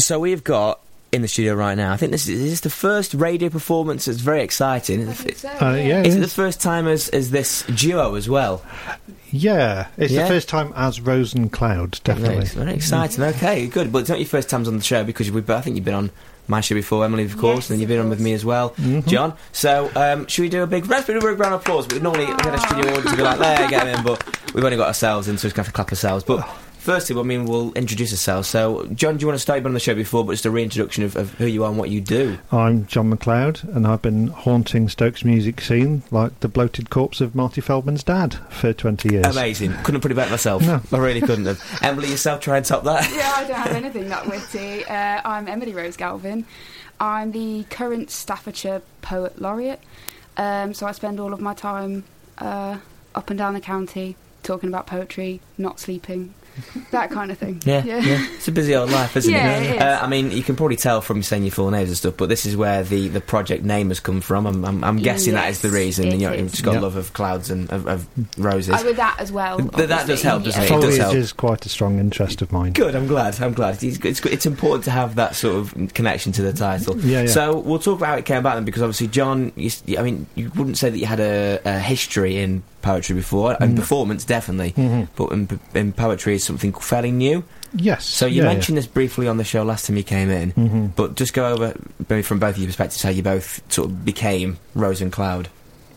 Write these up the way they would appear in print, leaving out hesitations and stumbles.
So we've got in the studio right now, I think this is the first radio performance. It's very exciting. I think so, Yeah. Is it the first time as this duo as well? Yeah, it's the first time as Rose and Cloud, definitely. Very exciting. Okay, good. But it's not your first times on the show, because I think you've been on my show before, Emily, of course, Yes, and then you've been on with me as well, John. So, should we do a big round of applause? But normally we had a studio audience to be like, "There, get him in," but we've only got ourselves in, so we're just going to have to clap ourselves. But firstly, we'll introduce ourselves. So, John, do you want to start? You've been on the show before, but just a reintroduction of who you are and what you do. I'm John McLeod, and I've been haunting Stoke's music scene like the bloated corpse of Marty Feldman's dad for 20 years. Amazing. Couldn't put it better myself. No. I really couldn't have. Emily, yourself, try and top that. Yeah, I don't have anything that witty. I'm Emily Rose Galvin. I'm the current Staffordshire Poet Laureate. So I spend all of my time up and down the county talking about poetry, not sleeping. That kind of thing. Yeah. It's a busy old life, isn't Yeah, it? it is. I mean, you can probably tell from saying your full names and stuff, but this is where the project name has come from. I'm guessing that is the reason. it You've is. just got a love of clouds and of roses. With that as well. That does help, doesn't it? It does Foliage help. is quite a strong interest of mine. Good, I'm glad. It's important to have that sort of connection to the title. Yeah. So we'll talk about how it came about then, because obviously, John, you wouldn't say that you had a history in poetry before, and performance definitely, but in poetry is something fairly new. Yes. So you mentioned this briefly on the show last time you came in, but just go over, maybe from both of your perspectives, how you both sort of became Rose and Cloud.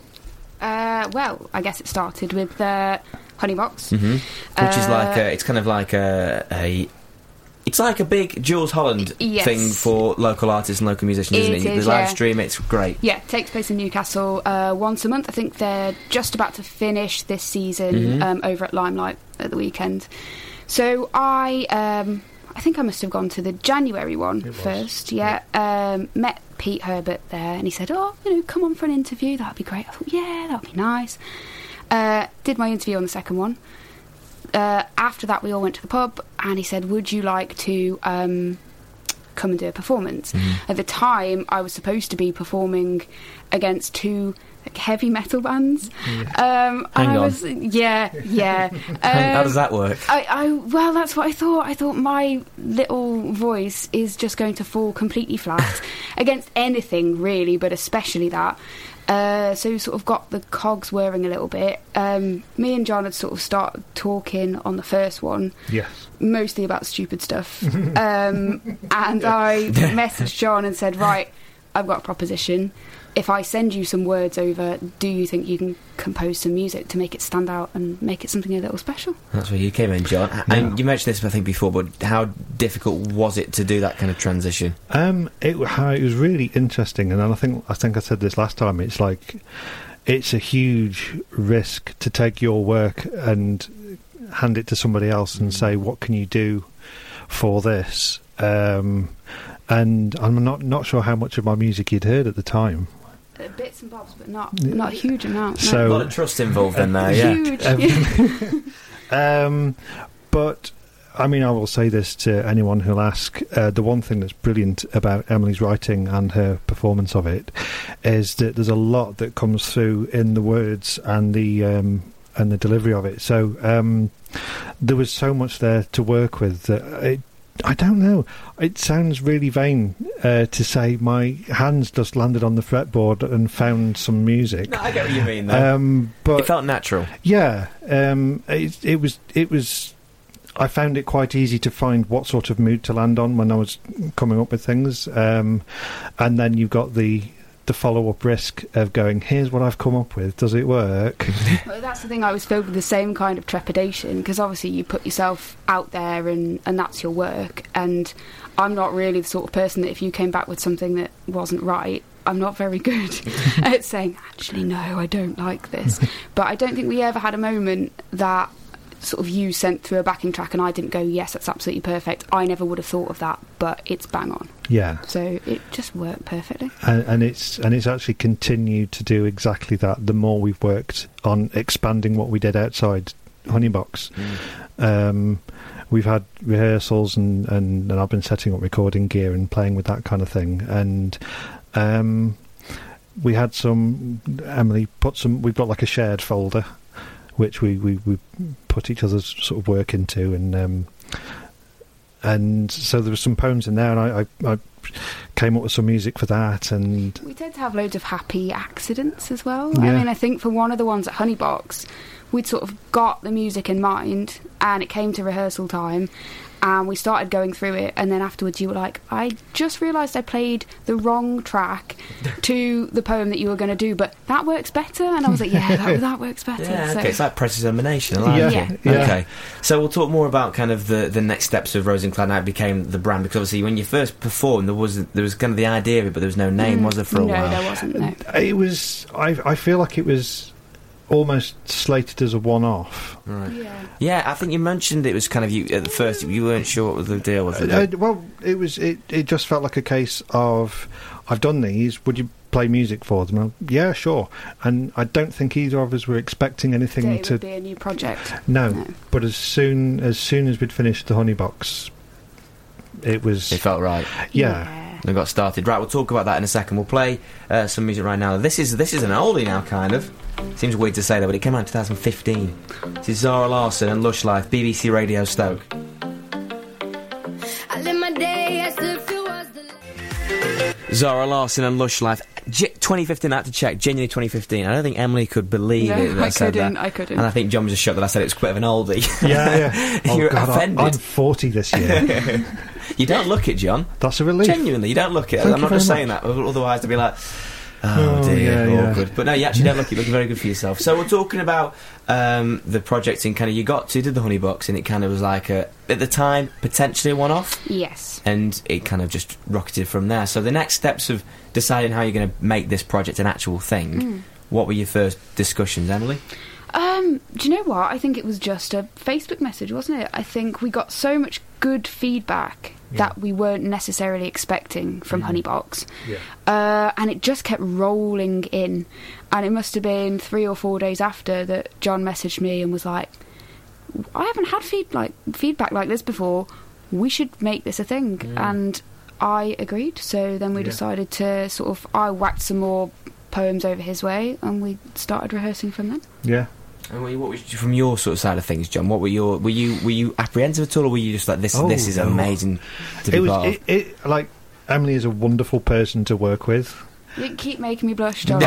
Well, I guess it started with Honeybox, which is like it's kind of like it's like a big Jules Holland thing for local artists and local musicians, isn't it? The live stream, it's great. Yeah, it takes place in Newcastle once a month. I think they're just about to finish this season over at Limelight at the weekend. So I think I must have gone to the January one first. Yeah, met Pete Herbert there, and he said, come on for an interview, that'd be great. I thought, yeah, that'd be nice. Did my interview on the second one. After that, we all went to the pub, and he said, would you like to come and do a performance? At the time, I was supposed to be performing against two heavy metal bands. Hang on. Yeah. How does that work? Well, that's what I thought. I thought my little voice is just going to fall completely flat against anything, really, but especially that. So sort of got the cogs whirring a little bit. Me and John had sort of started talking on the first one. Yes. Mostly about stupid stuff. And I messaged John and said, right, I've got a proposition. If I send you some words over, do you think you can compose some music to make it stand out and make it something a little special? That's where you came in, John. And you mentioned this, I think, before, but how difficult was it to do that kind of transition? It was really interesting, and I think I said this last time. It's like it's a huge risk to take your work and hand it to somebody else and say, "What can you do for this?" And I'm not sure how much of my music you'd heard at the time. Bits and bobs, but not a huge amount. So, a lot of trust involved in there, yeah. Huge. But I mean, I will say this to anyone who'll ask. The one thing that's brilliant about Emily's writing and her performance of it is that there's a lot that comes through in the words and the delivery of it. So there was so much there to work with that I don't know. It sounds really vain to say my hands just landed on the fretboard and found some music. No, I get what you mean, though. But it felt natural. Yeah, it was. I found it quite easy to find what sort of mood to land on when I was coming up with things, and then you've got the follow-up risk of going, here's what I've come up with, does it work? Well, that's the thing, I was filled with the same kind of trepidation, because obviously you put yourself out there and that's your work, and I'm not really the sort of person that if you came back with something that wasn't right, I'm not very good at saying, actually, no, I don't like this. But I don't think we ever had a moment that sort of you sent through a backing track and I didn't go, yes, that's absolutely perfect. I never would have thought of that, but it's bang on. Yeah. So it just worked perfectly. And it's actually continued to do exactly that the more we've worked on expanding what we did outside Honeybox. We've had rehearsals and I've been setting up recording gear and playing with that kind of thing. And we had Emily we've got like a shared folder which we put each other's sort of work into, and and so there were some poems in there, and I came up with some music for that. And we tend to have loads of happy accidents as well. Yeah. I mean, I think for one of the ones at Honeybox, we'd sort of got the music in mind, and it came to rehearsal time, and we started going through it, and then afterwards you were like, I just realised I played the wrong track to the poem that you were going to do, but that works better. And I was like, yeah, that works better. Yeah, So- okay, it's like predetermination. I like Yeah, it. yeah. Okay, so we'll talk more about kind of the next steps of Rosencloud. Now it became the brand, because obviously when you first performed, there was kind of the idea of it, but there was no name, was there, for a no, while? there wasn't, no. it was. I feel like it was almost slated as a one-off. Right. Yeah. Yeah, I think you mentioned it was kind of, you at the first you weren't sure what the deal was. Well, it was. It just felt like a case of, I've done these. Would you play music for them? Well, yeah, sure. And I don't think either of us were expecting anything That it to. would be a new project. No, but as soon as we'd finished the Honeybox, it was. It felt right. Yeah. We got started. Right, we'll talk about that in a second. We'll play some music right now. This is an oldie now, kind of. Seems weird to say that, but it came out in 2015. This is Zara Larsson and Lush Life, BBC Radio Stoke. I live my day as if it was the Zara Larsson and Lush Life. 2015, I had to check. Genuinely 2015. I don't think Emily could believe No, it that I said that. I couldn't. And I think John was just shocked that I said it was quite of an oldie. Yeah. Oh, You're God, offended. I'm 40 this year. You don't look it, John. That's a relief. Genuinely, you don't look it. Thank I'm you not just very saying that. Otherwise, they'd be like, oh dear, yeah. awkward. But no, you actually don't look it. You're looking very good for yourself. So we're talking about the project, and kind of you did the Honeybox, and it kind of was like at the time potentially a one-off, Yes. and it kind of just rocketed from there. So the next steps of deciding how you're going to make this project an actual thing. What were your first discussions, Emily? Do you know what? I think it was just a Facebook message, wasn't it? I think we got so much good feedback that we weren't necessarily expecting from Honeybox. Yeah. And it just kept rolling in. And it must have been 3 or 4 days after that John messaged me and was like, I haven't had feedback like this before. We should make this a thing. And I agreed. So then we decided to I whacked some more poems over his way, and we started rehearsing from then. Yeah. And what was from your sort of side of things, John? What were you apprehensive at all, or were you just like this is amazing to be part of? Like, Emily is a wonderful person to work with. You keep making me blush, John.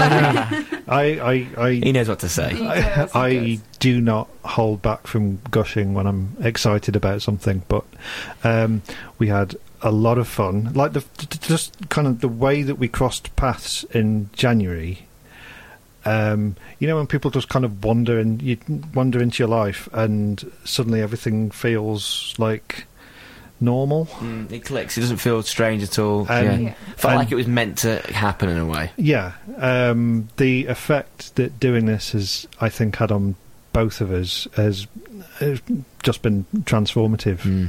I He knows what to say. I do not hold back from gushing when I'm excited about something, but we had a lot of fun. Like just kind of the way that we crossed paths in January. When people just kind of wander into your life, and suddenly everything feels like normal. It clicks. It doesn't feel strange at all. Yeah. Felt like it was meant to happen in a way. Yeah. The effect that doing this has, I think, had on both of us has just been transformative.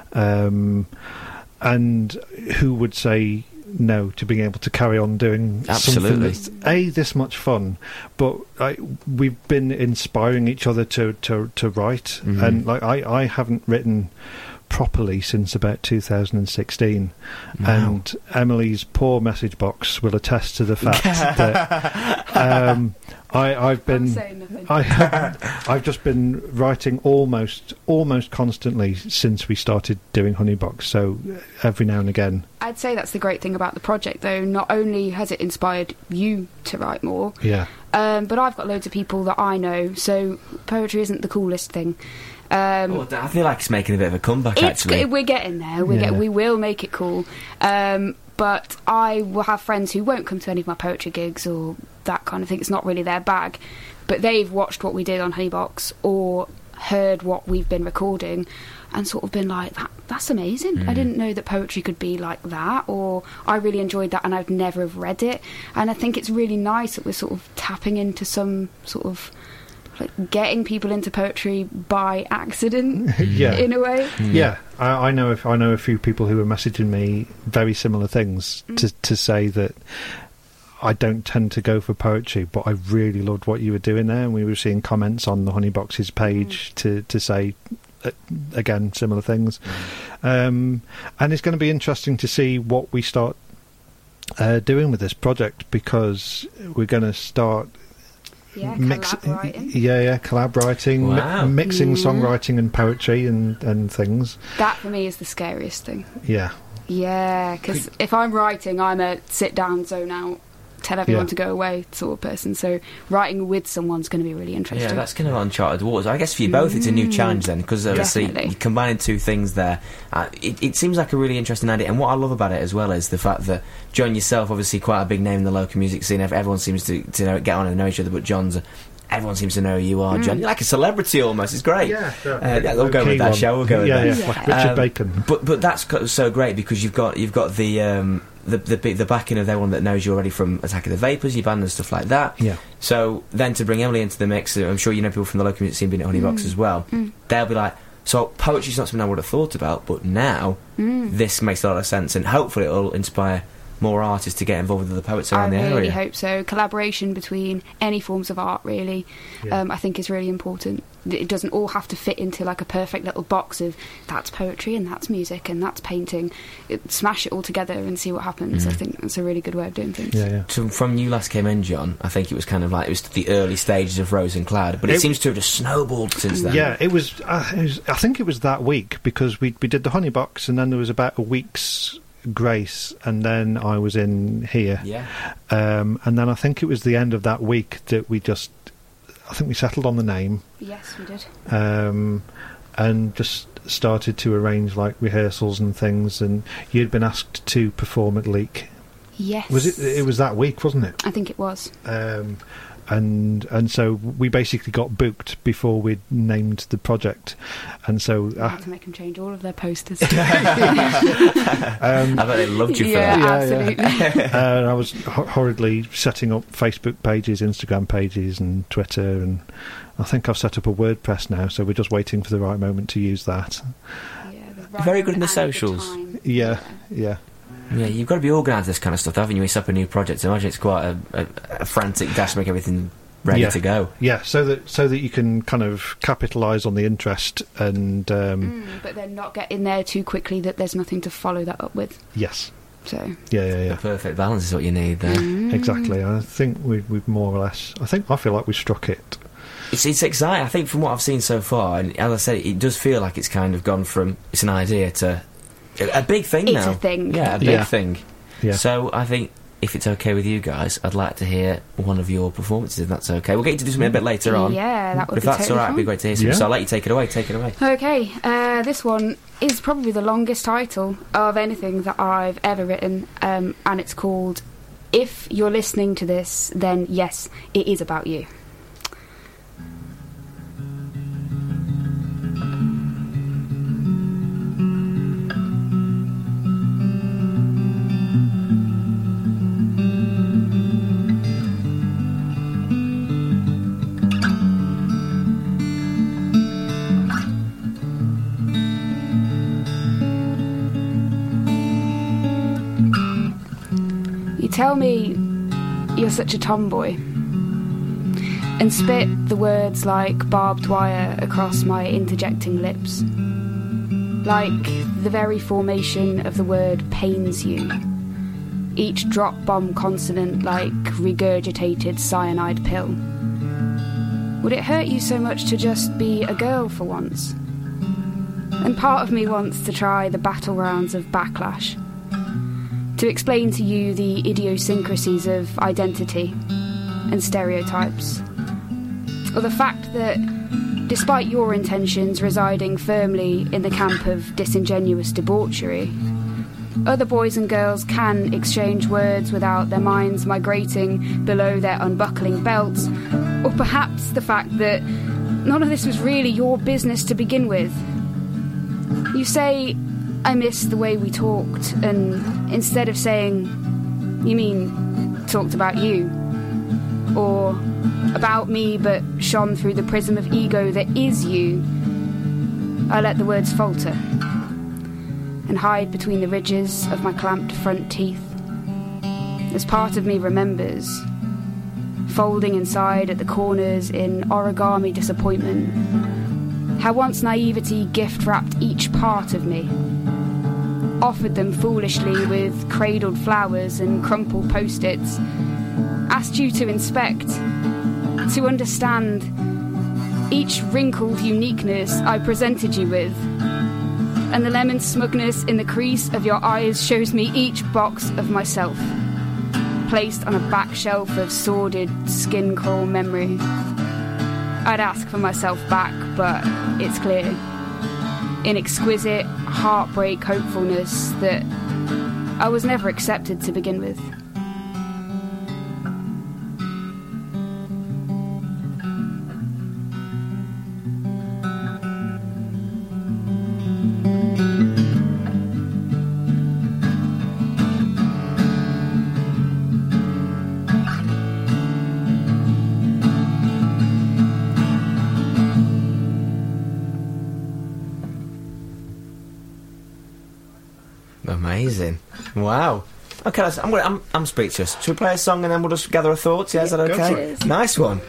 And who would say no to being able to carry on doing Absolutely. something that's this much fun, but we've been inspiring each other to write, and I haven't written properly since about 2016. Wow. And Emily's poor message box will attest to the fact that I've been I'm saying nothing. I've just been writing almost constantly since we started doing Honeybox, so every now and again. I'd say that's the great thing about the project, though. Not only has it inspired you to write more, but I've got loads of people that I know, so poetry isn't the coolest thing. I feel like it's making a bit of a comeback, actually. We're getting there. We will make it cool. But I will have friends who won't come to any of my poetry gigs or that kind of thing. It's not really their bag. But they've watched what we did on Honeybox or heard what we've been recording and sort of been like, that's amazing. I didn't know that poetry could be like that, or I really enjoyed that and I'd never have read it. And I think it's really nice that we're sort of tapping into some sort of getting people into poetry by accident, in a way. Yeah, I know a few people who are messaging me very similar things to say that I don't tend to go for poetry, but I really loved what you were doing there, and we were seeing comments on the Honeybox's page to say again similar things. And it's going to be interesting to see what we start doing with this project, because we're going to start Yeah, collab-writing. collab writing, Wow. mixing Yeah. songwriting and poetry and things. That for me is the scariest thing. Yeah, Yeah, because if I'm writing, I'm a sit down, zone out, tell everyone Yeah. to go away sort of person. So writing with someone's going to be really interesting. Yeah, that's kind of uncharted waters. I guess for you both, it's a new challenge then, because obviously Definitely. you're combining two things there. It seems like a really interesting idea, and what I love about it as well is the fact that John, yourself, obviously quite a big name in the local music scene. Everyone seems to know, get on and know each other, but everyone seems to know who you are, John. You're like a celebrity almost. It's great. We'll go with that, shall we? We'll go with that. Yeah, like Richard Bacon. But that's so great because you've got the backing of everyone that knows you already from Attack of the Vapors, your band and stuff like that. Yeah. So then to bring Emily into the mix, I'm sure you know people from the local music scene being at Honeybox as well. They'll be like, so poetry's not something I would have thought about, but now this makes a lot of sense, and hopefully it'll inspire more artists to get involved with the poets around the I area. really hope so. Collaboration between any forms of art, really, I think is really important. It doesn't all have to fit into like a perfect little box of that's poetry and that's music and that's painting. Smash it all together and see what happens. I think that's a really good way of doing things. Yeah. So from you last came in, John, I think it was kind of like it was the early stages of Rose and Cloud, but it seems to have just snowballed since then. Yeah, it was. I think it was that week because we did the Honeybox, and then there was about a week's grace, and then I was in here. Yeah. And then I think it was the end of that week that we settled on the name. Yes, we did. And just started to arrange like rehearsals and things. And you'd been asked to perform at Leek. Yes. Was it? It was that week, wasn't it? I think it was. And so we basically got booked before we'd named the project, and so I had to make them change all of their posters. I bet they loved you for Yeah. that. Absolutely. and I was horridly setting up Facebook pages, Instagram pages, and Twitter, and I think I've set up a WordPress now, so we're just waiting for the right moment to use that. Very good in the socials. Yeah. Yeah, you've got to be organised this kind of stuff, haven't you? You set up a new project. I imagine it's quite a frantic dash to make everything ready to go. Yeah, so that you can kind of capitalise on the interest and but then not get in there too quickly that there's nothing to follow that up with. yes, So The perfect balance is what you need there. exactly. I think we've more or less. I feel like we struck it. It's exciting. I think from what I've seen so far, and as I said, it does feel like it's kind of gone from it's an idea to a big thing It's now. a thing. Yeah, a big thing. Yeah. So I think if it's okay with you guys, I'd like to hear one of your performances, if that's okay. We'll get you to do something a bit later on. Yeah, that would If be that's totally alright, it'd be fun. great to hear some. Yeah. So I'll let you take it away. Take it away. Okay, this one is probably the longest title of anything that I've ever written, and it's called If You're Listening to This, Then Yes, It Is About You. You tell me you're such a tomboy and spit the words like barbed wire across my interjecting lips. Like the very formation of the word pains you. Each drop bomb consonant like regurgitated cyanide pill. Would it hurt you so much to just be a girl for once? And part of me wants to try the battle rounds of backlash. To explain to you the idiosyncrasies of identity and stereotypes. Or the fact that, despite your intentions residing firmly in the camp of disingenuous debauchery, other boys and girls can exchange words without their minds migrating below their unbuckling belts. Or perhaps the fact that none of this was really your business to begin with. You say, I miss the way we talked, and instead of saying, you mean, talked about you, or about me but shone through the prism of ego that is you, I let the words falter, and hide between the ridges of my clamped front teeth, as part of me remembers, folding inside at the corners in origami disappointment, how once naivety gift-wrapped each part of me, offered them foolishly with cradled flowers and crumpled post-its, asked you to inspect, to understand each wrinkled uniqueness I presented you with. And the lemon smugness in the crease of your eyes shows me each box of myself, placed on a back shelf of sordid skin crawl memory. I'd ask for myself back, but it's clear, in exquisite heartbreak hopefulness, that I was never accepted to begin with. Amazing. Wow. Okay, I'm speechless. Should we play a song and then we'll just gather our thoughts? Yeah, is that go okay? for it. Nice one.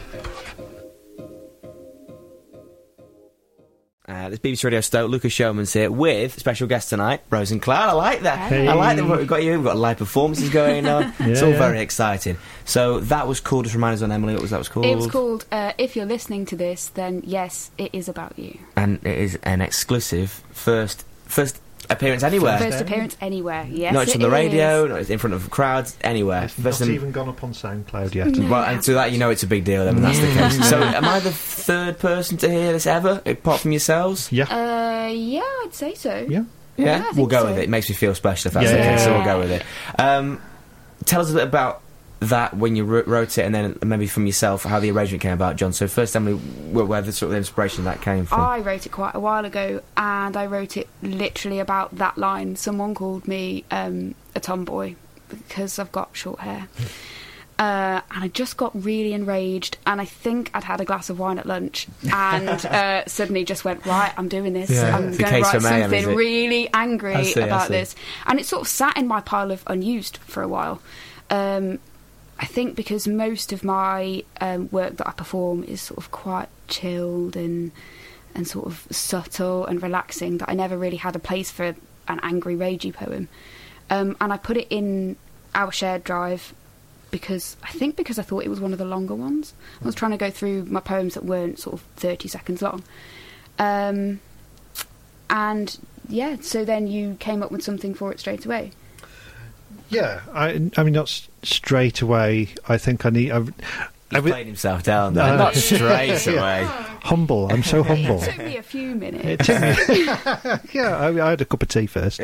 This BBC Radio Stoke, Lucas Showman's here with special guest tonight, Rose and Cloud. I like that. Hey. I like that we've got you. We've got live performances going on. It's all very exciting. So that was cool. Just remind us on Emily what that was called. It was called If You're Listening to This, Then Yes, It Is About You. And it is an exclusive first appearance anywhere. First appearance anywhere, yes. Not just on the radio, not in front of crowds, anywhere. It's not even gone up on SoundCloud yet. Well, and to that, you know it's a big deal then, when that's the case. So, am I the third person to hear this ever, apart from yourselves? Yeah. Yeah, I'd say so. Yeah. Yeah? I think We'll go so. with it. It makes me feel special if that's the Yeah. case, so we'll go with it. Tell us a bit about that when you wrote it, and then maybe from yourself, how the arrangement came about, John. So first, Emily, where the sort of inspiration of that came from. I wrote it quite a while ago, and I wrote it literally about that line. Someone called me a tomboy because I've got short hair. And I just got really enraged, and I think I'd had a glass of wine at lunch, and suddenly just went, right, I'm doing this. Yeah. I'm It's the going to case write for Mayhem, is something it? really angry I see. about this. And it sort of sat in my pile of unused for a while. I think because most of my work that I perform is sort of quite chilled and sort of subtle and relaxing, that I never really had a place for an angry, ragey poem. And I put it in our shared drive because I thought it was one of the longer ones. I was trying to go through my poems that weren't sort of 30 seconds long. And yeah, so then you came up with something for it straight away. Yeah, I mean, not straight away. I think I need... He played himself down there, not straight away. Humble. I'm so humble. It took me a few minutes. It took me... yeah, I had a cup of tea first.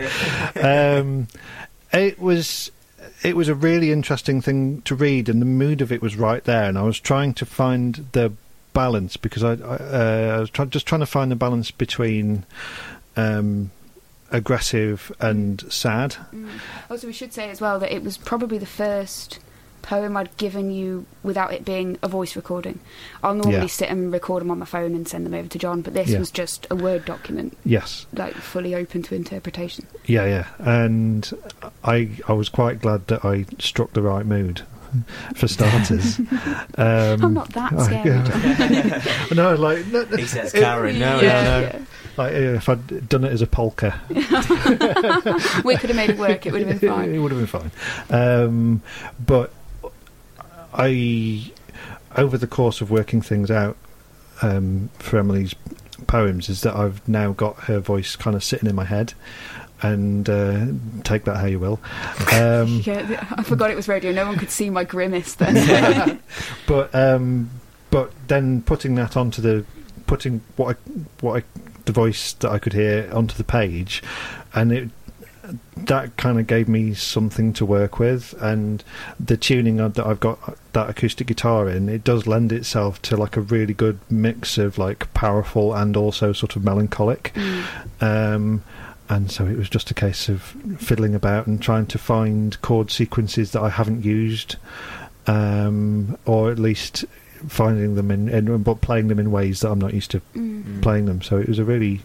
It was a really interesting thing to read, and the mood of it was right there. And I was trying to find the balance, because I was just trying to find the balance between aggressive and sad. Also, we should say as well that it was probably the first poem I'd given you without it being a voice recording. I'll normally sit and record them on my phone and send them over to John, but this was just a Word document. Yes. Like, fully open to interpretation. Yeah. And I was quite glad that I struck the right mood, for starters. I'm not that scary, John. No, like... He says, Karen, no. Yeah. Like, if I'd done it as a polka... We could have made it work, it would have been fine. It would have been fine. But over the course of working things out for Emily's poems, is that I've now got her voice kind of sitting in my head, and take that how you will. Yeah, I forgot it was radio. No one could see my grimace then. But then putting that onto the voice that I could hear onto the page, and that kind of gave me something to work with. And the tuning that I've got that acoustic guitar in, it does lend itself to like a really good mix of like powerful and also sort of melancholic. And so it was just a case of fiddling about and trying to find chord sequences that I haven't used, or at least finding them but playing them in ways that I'm not used to playing them. So it was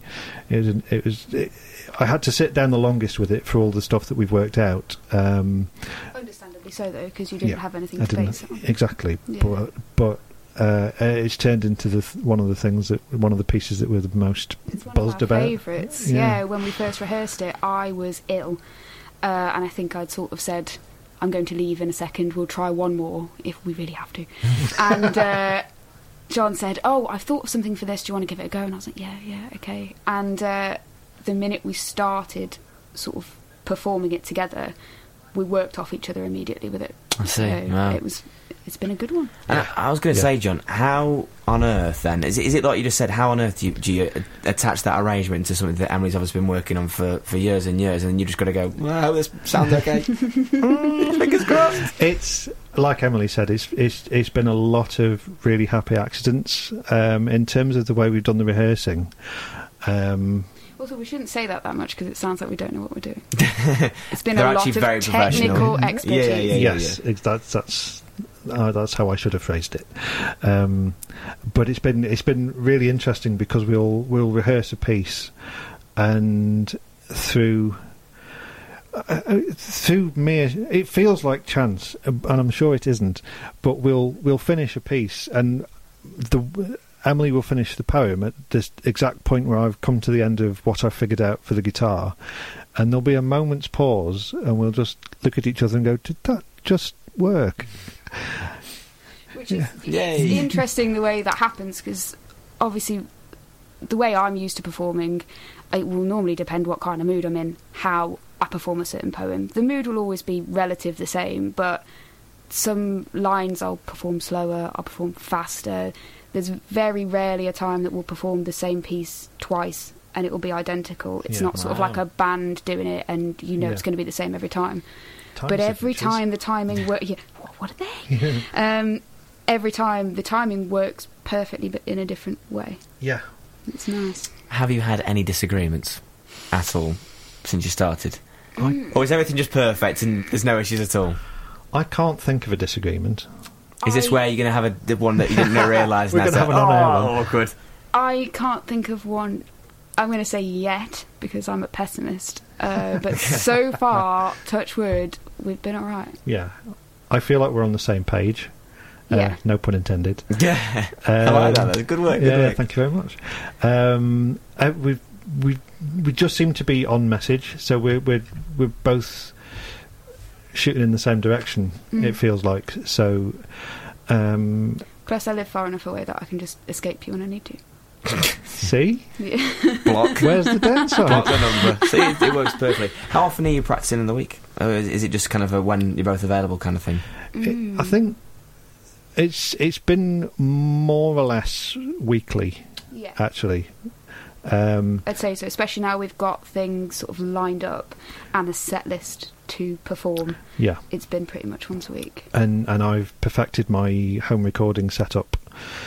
I had to sit down the longest with it for all the stuff that we've worked out. Understandably so, though, because you didn't have anything to base it on. Exactly. Yeah. But it's turned into one of the pieces that we're the most It's one buzzed of our about. favourites. Yeah, when we first rehearsed it, I was ill, and I think I'd sort of said, I'm going to leave in a second, we'll try one more if we really have to. And John said, "Oh, I've thought of something for this. Do you want to give it a go?" And I was like, "Yeah, okay." And the minute we started sort of performing it together, we worked off each other immediately with it. I see. So Wow. it's been a good one. And I was going to say, John, how on earth then is it like you just said? How on earth do you attach that arrangement to something that Emily's obviously been working on for years and years, and then you just got to go, "Wow, this sounds okay." Fingers crossed. It's like Emily said. It's been a lot of really happy accidents in terms of the way we've done the rehearsing. Also, we shouldn't say that much because it sounds like we don't know what we're doing. It's been They're a lot actually of very professional. technical expertise. Yeah. Yes, that's how I should have phrased it. But it's been really interesting because we'll rehearse a piece, and through mere, it feels like chance, and I'm sure it isn't. But we'll finish a piece, and Emily will finish the poem at this exact point where I've come to the end of what I've figured out for the guitar, and there'll be a moment's pause, and we'll just look at each other and go, "Did that just work?" Which is Yay. it's interesting the way that happens, because obviously the way I'm used to performing, it will normally depend what kind of mood I'm in, how I perform a certain poem. The mood will always be relative the same, but some lines I'll perform slower, I'll perform faster. There's very rarely a time that we'll perform the same piece twice and it will be identical. It's not sort of like a band doing it and you know it's going to be the same every time. But every time the timing works... Yeah, what are they? Every time the timing works perfectly but in a different way. Yeah. It's nice. Have you had any disagreements at all since you started? Or is everything just perfect and there's no issues at all? I can't think of a disagreement. Is this where you're going to have the one that you didn't realise? We're going to have an on-air one. Awkward. I can't think of one. I'm going to say yet because I'm a pessimist. But so far, touch wood, we've been all right. Yeah. I feel like we're on the same page. Yeah. No pun intended. Yeah. I like that. That's good work. Good work. Thank you very much. We just seem to be on message, so we're both shooting in the same direction. It feels like so. Plus, I live far enough away that I can just escape you when I need to. See? Yeah. Block. Where's the downside? Block the number. See, it works perfectly. How often are you practicing in the week? Or is it just kind of a when you're both available kind of thing? I think it's been more or less weekly. Yeah. Actually. I'd say so, especially now we've got things sort of lined up and a set list to perform. Yeah. It's been pretty much once a week. And I've perfected my home recording setup.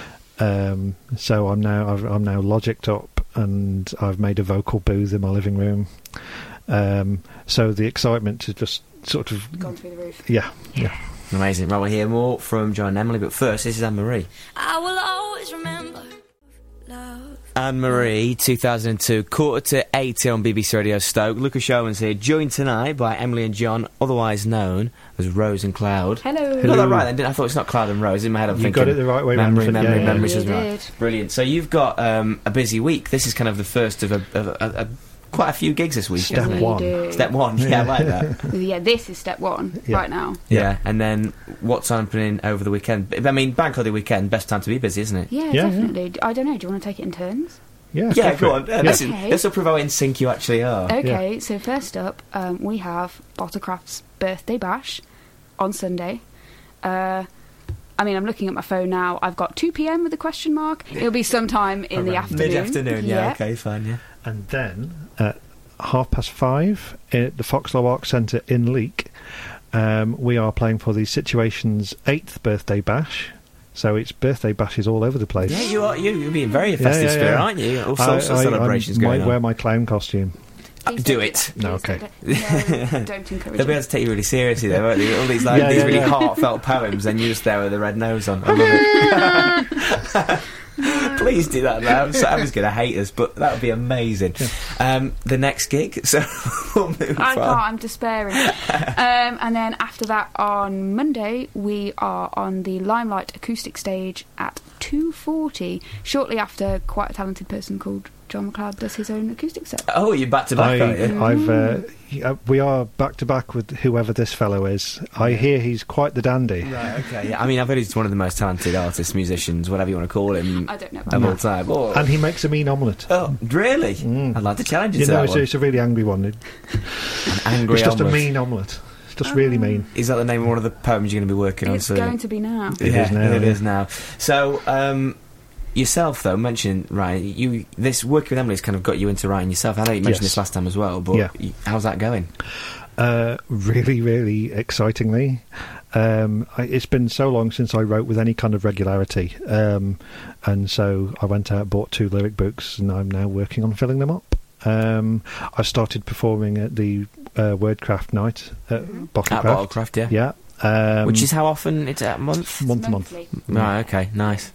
So I'm now Logicked up, and I've made a vocal booth in my living room. So the excitement has just sort of Gone through the roof. Yeah. Amazing. Right, we'll hear more from John and Emily, but first, this is Anne-Marie. I will always remember love. Anne-Marie, 2002, 7:45 on BBC Radio Stoke. Lucas Showman's here, joined tonight by Emily and John, otherwise known as Rose and Cloud. Hello. Got that right then, didn't I? Thought it's not Cloud and Rose. In my head I'm You thinking... got it the right way memory, round. memory, Yeah. memory You says right. did. Brilliant. So you've got a busy week. This is kind of the first of a quite a few gigs this week. Step isn't it? one. do. Step one, yeah, I like that. Yeah, this is step one Yeah. right now. Yeah, and then what's happening over the weekend? I mean, bank holiday weekend, best time to be busy, isn't it? Yeah, Yeah, definitely. I don't know, do you want to take it in turns? Yeah. Yeah, for go it. on. Yeah. Okay. This will prove how in sync you actually are. Okay, so first up, we have Bottlecraft's birthday bash on Sunday. I mean, I'm looking at my phone now. I've got 2 p.m. with a question mark. It'll be sometime in the Around afternoon. Mid-afternoon, yeah, okay, fine, yeah. And then at 5:30 at the Foxlow Arts Centre in Leek, we are playing for the Situation's 8th birthday bash. So it's birthday bashes all over the place. Yeah, you are. You're being very festive spirit, aren't you? All sorts of celebrations I going might wear on. my clown costume. Please Do don't it. that. No, Please okay. No, don't encourage They'll be it. able to take you really seriously, though, won't they? All these like these really heartfelt poems, and you're just there with a red nose on. I love it. Please do that now. Sam's going to hate us, but that would be amazing. The next gig, so we'll move I on. can't, I'm despairing. And then after that, on Monday, we are on the Limelight acoustic stage at 2:40, shortly after quite a talented person called John McLeod does his own acoustic set. Oh, you're back to back, aren't you? We are back to back with whoever this fellow is. I hear he's quite the dandy. Right, okay. Yeah, I mean, I've heard he's one of the most talented artists, musicians, whatever you want to call him, I don't know about of that. all time. Oh, And he makes a mean omelette. really? I'd like to challenge you to that one. It's a really angry one. An angry It's just omelette. a mean omelette. It's just really mean. Is that the name of one of the poems you're going to be working on It's soon? going to be now. It is now, It yeah. is now. So, yourself, though, mentioned, right, this working with Emily's kind of got you into writing yourself. I know you mentioned Yes. this last time as well, but Yeah. how's that going? Really, really excitingly. It's been so long since I wrote with any kind of regularity, and so I went out, bought 2 lyric books, and I'm now working on filling them up. I started performing at the Wordcraft night at Bottlecraft. At Bottlecraft, yeah. Yeah. Which is how often? It's a month? month to month. Monthly. Right, okay, nice.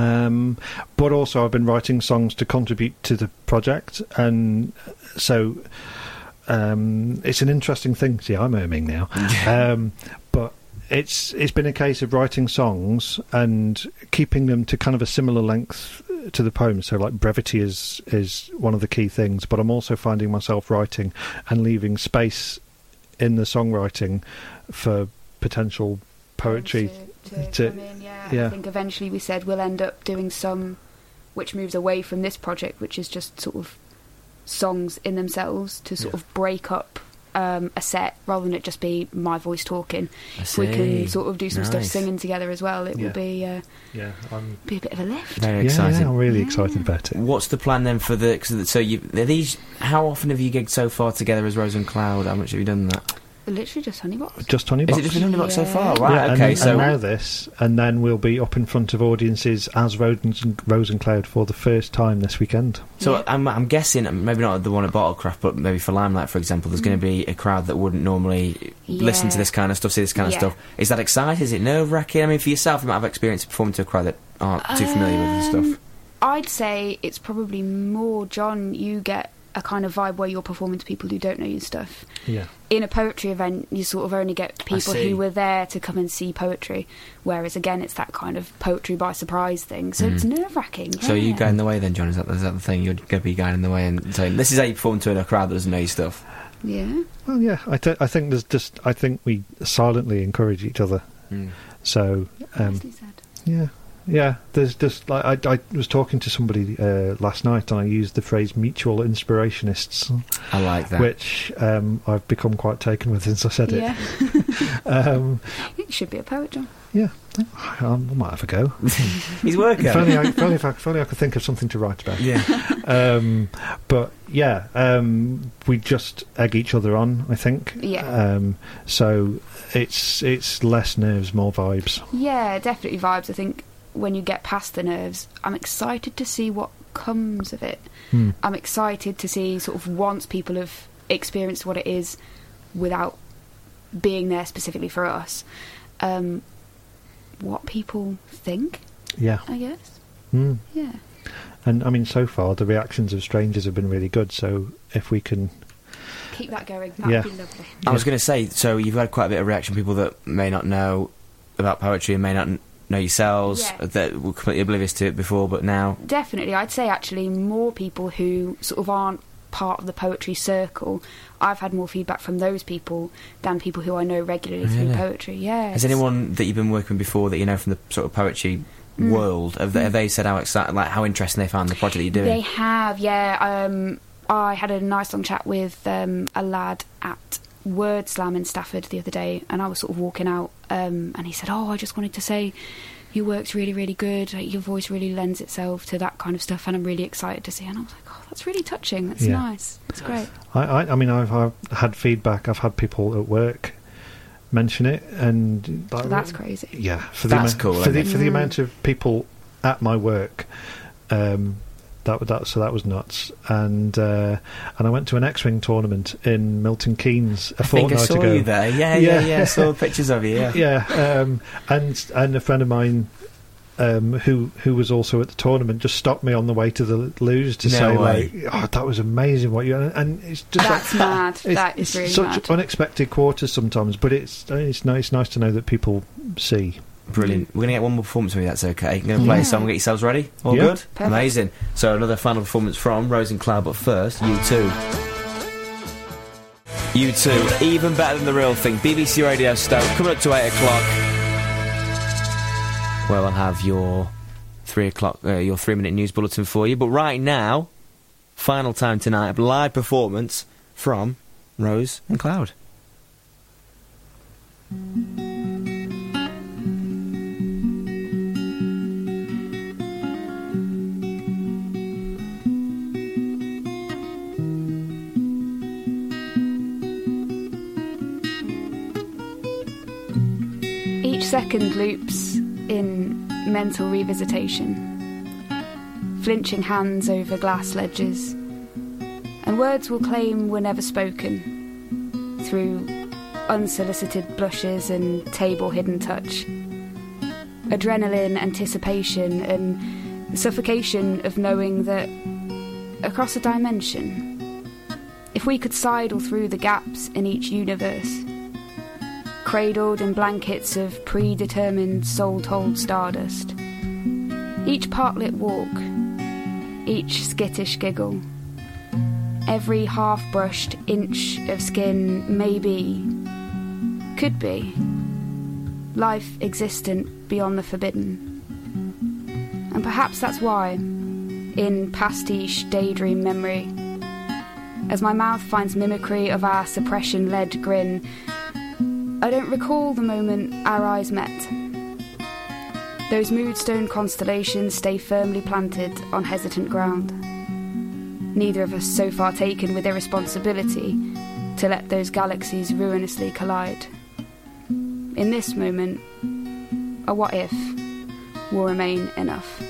But also I've been writing songs to contribute to the project, and so it's an interesting thing. See, I'm erming now. But it's been a case of writing songs and keeping them to kind of a similar length to the poem. So like brevity is one of the key things, but I'm also finding myself writing and leaving space in the songwriting for potential poetry. To come in, yeah. I think eventually we said we'll end up doing some which moves away from this project, which is just sort of songs in themselves to sort of break up a set rather than it just be my voice talking. If we can sort of do some stuff Nice. singing together as well, it will be a bit of a lift. Very exciting. Yeah, I'm really excited about it. What's the plan then for the... How often have you gigged so far together as Rose and Cloud? How much have you done that? Literally just Honeybox. Just 20 Is bucks. it just been Honeybox so Yeah. far? Right, Yeah, okay, and, so... and now this, and then we'll be up in front of audiences as Rose and Cloud for the first time this weekend. So Yeah. I'm guessing, maybe not the one at Bottlecraft, but maybe for Limelight, for example, there's going to be a crowd that wouldn't normally listen to this kind of stuff, see this kind of stuff. Is that exciting? Is it nerve-wracking? I mean, for yourself, you might have experience performing to a crowd that aren't too familiar with this stuff. I'd say it's probably more, John, you get a kind of vibe where you're performing to people who don't know your stuff. Yeah. In a poetry event, you sort of only get people see. who were there to come and see poetry, whereas again, it's that kind of poetry by surprise thing. So it's nerve-wracking. So you yeah. go in the way then, John? Is that the thing? You're going to be going in the way and saying, this is how you perform to a crowd that doesn't know your stuff? Yeah. Well, yeah, I think there's just... I think we silently encourage each other. So, Nicely said. yeah, there's just... Like, I was talking to somebody last night, and I used the phrase mutual inspirationists, I like that. which I've become quite taken with since I said Yeah. it. You should be a poet, John. Yeah, I might have a go. He's working. If only I could think of something to write about. Yeah. But yeah, we just egg each other on, I think. Yeah. So it's less nerves, more vibes. Yeah, definitely vibes. I think when you get past the nerves, I'm excited to see what comes of it. I'm excited to see sort of once people have experienced what it is without being there specifically for us, what people think, Yeah. I guess. Yeah. And I mean, so far the reactions of strangers have been really good. So if we can, Keep that going. That Yeah. would be lovely. I was going to say, so you've had quite a bit of reaction, people that may not know about poetry and may not know yourselves, Yeah. that were completely oblivious to it before, but now... Definitely. I'd say actually more people who sort of aren't part of the poetry circle, I've had more feedback from those people than people who I know regularly through Really? poetry. Yeah. Has anyone that you've been working with before that you know from the sort of poetry world, have they said how excited, like how interesting they found the project that you're doing? They have, yeah. I had a nice long chat with a lad at Word Slam in Stafford the other day, and I was sort of walking out, and he said, I just wanted to say your work's really, really good. Like, your voice really lends itself to that kind of stuff, and I'm really excited to see. And I was like, that's really touching. That's Yeah. nice. That's great. I mean, I've had feedback. I've had people at work mention it, and That's crazy. yeah, That's cool, for isn't it? the amount of people at my work. That was nuts, and I went to an X-Wing tournament in Milton Keynes a I think I fortnight saw ago. you there. Yeah. I saw pictures of you, yeah. Yeah, and a friend of mine who was also at the tournament just stopped me on the way to the luge to No say way. like, that was amazing what you, and it's just That's mad. That is it's really such mad. unexpected quarters sometimes, but it's nice to know that people see. Brilliant. We're going to get one more performance from you, that's okay. You're going to play a song and get yourselves ready? All Yeah. good? Perfect. Amazing. So another final performance from Rose and Cloud, but first, U2. U2, even better than the real thing. BBC Radio Stoke, coming up to 8 o'clock. Well, I'll have your 3 o'clock, your 3-minute news bulletin for you. But right now, final time tonight, a live performance from Rose and Cloud. Each second loops in mental revisitation, flinching hands over glass ledges, and words will claim were never spoken through unsolicited blushes and table-hidden touch. Adrenaline, anticipation, and suffocation of knowing that across a dimension, if we could sidle through the gaps in each universe, cradled in blankets of predetermined soul-told stardust, each part-lit walk, each skittish giggle, every half-brushed inch of skin maybe, could be, life existent beyond the forbidden. And perhaps that's why, in pastiche daydream memory, as my mouth finds mimicry of our suppression-led grin, I don't recall the moment our eyes met. Those moodstone constellations stay firmly planted on hesitant ground. Neither of us so far taken with irresponsibility to let those galaxies ruinously collide. In this moment, a what if will remain enough.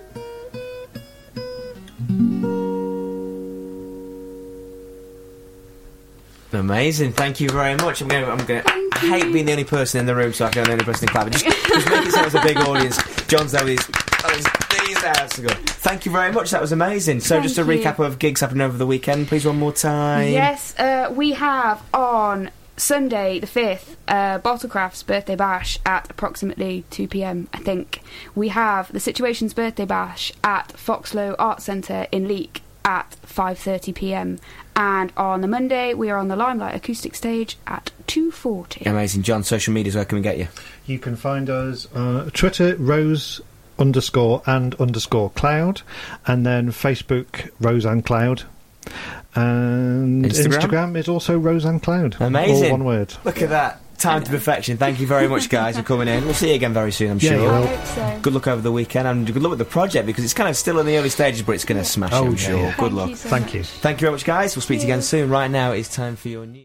Amazing, thank you very much. I'm going. I hate being the only person in the room, so I can be the only person in clapping. Just make it sound like a big audience. John's there with these hours to go. Thank you very much. That was amazing. So, just a Thank you. recap of gigs happening over the weekend, please, one more time. Yes, we have on Sunday the 5th, Bottlecraft's birthday bash at approximately 2 p.m, I think. We have the Situations birthday bash at Foxlow Arts Centre in Leek at 5:30 p.m. And on the Monday, we are on the Limelight acoustic stage at 2:40. Amazing. John, social medias, where can we get you? You can find us on Twitter, Rose_and_Cloud, and then Facebook, Rose and Cloud. And Instagram is also Rose and Cloud. Amazing. All one word. Look at that. Time to perfection. Thank you very much, guys, for coming in. We'll see you again very soon, I'm Yeah, sure. you I will. hope so. Good luck over the weekend, and good luck with the project, because it's kind of still in the early stages, but it's going to smash it, Oh, I'm yeah, sure. yeah. Good Thank luck. you so Thank much. you. Thank you very much, guys. We'll speak to you again soon. Right now, it's time for your news.